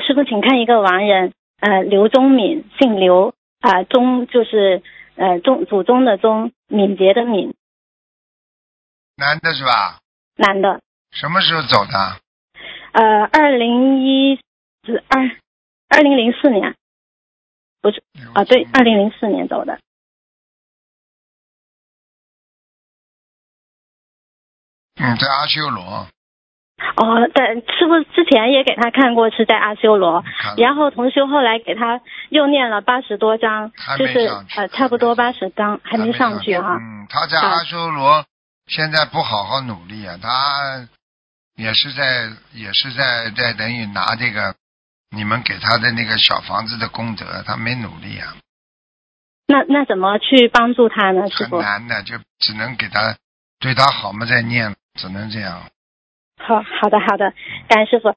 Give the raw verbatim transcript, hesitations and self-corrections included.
师傅，请看一个亡人，呃，刘忠敏，姓刘，啊、呃，忠就是呃宗祖宗的宗，敏捷的敏。 男的是吧？ 男的。 什么时候走的？ 呃，二零一二二零零四年，不是啊，对，二零零四年走的。 嗯，在阿修罗。 哦，对，师傅之前也给他看过是在阿修罗，然后同修后来给他又念了八十多章，就是呃差不多八十章还没上去哈。 嗯，他在阿修罗、啊、现在不好好努力啊，他也是在也是在在等于拿这个你们给他的那个小房子的功德，他没努力啊。 那那怎么去帮助他呢？师傅？ 很难的，就只能给他对他好嘛，再念，只能这样。 好好的好的，感恩师傅。